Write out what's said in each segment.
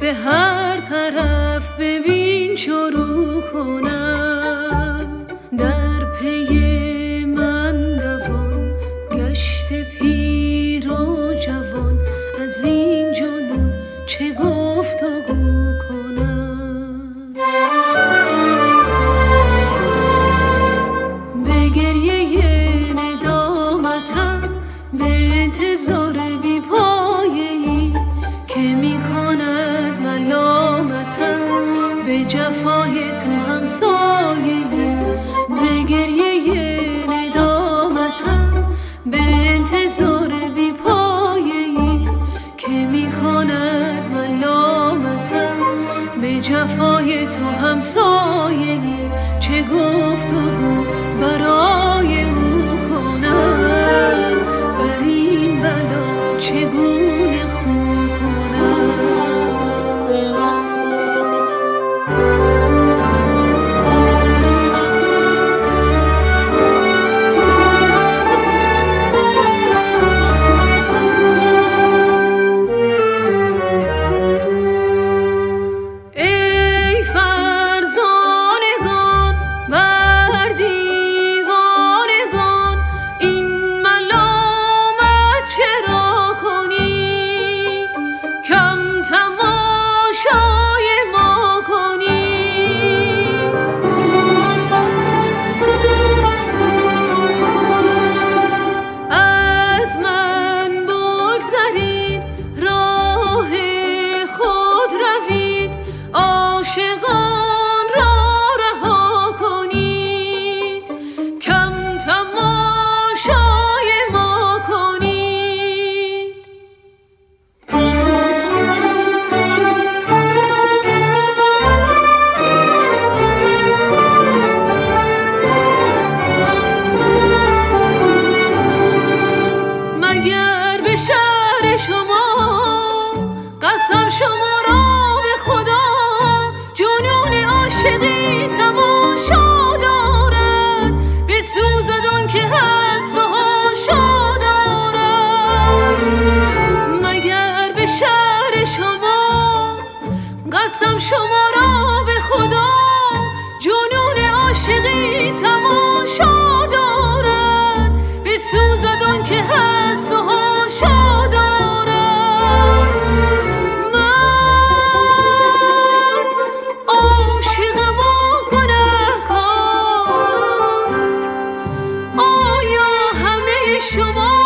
به هر طرف ببین چو رو کنم. در پی من دوان گشته پیر و جوان، از این جنون چه گفتگو کنم. به گریه ندامتم، به انتظار بی پایه‌ای که می کند ملامتم، به جفای تو همسایه‌ای. به گریه ندامتم، به انتظار بی پایه‌ای که می کند ملامتم، به جفای تو همسایه‌ای. چه گفتگو برای او کنم، بر این بلا چگونه خو کنم. شما را به خدا جنون عاشقی تماشا دارد، بسوزد آن که هست و هاشا دارد. من عاشقم و گنه‌کار، آیا همه شما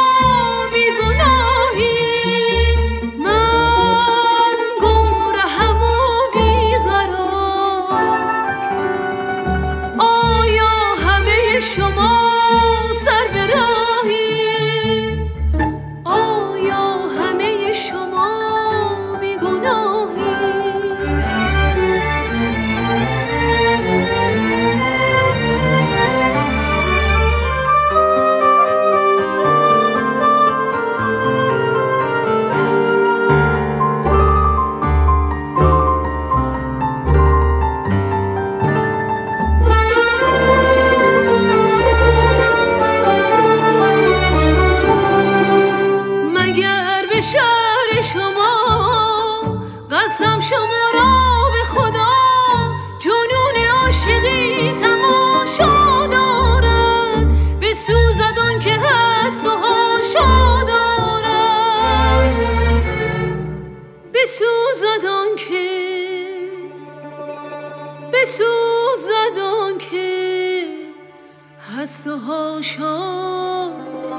بسوزد که هست و هاشا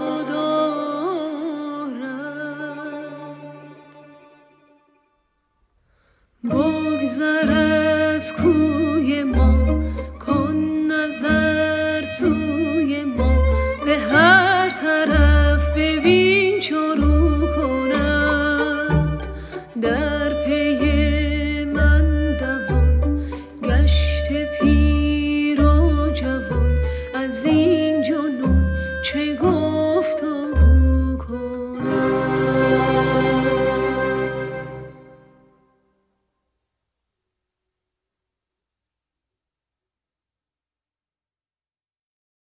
دارد. بگذر از کوی ما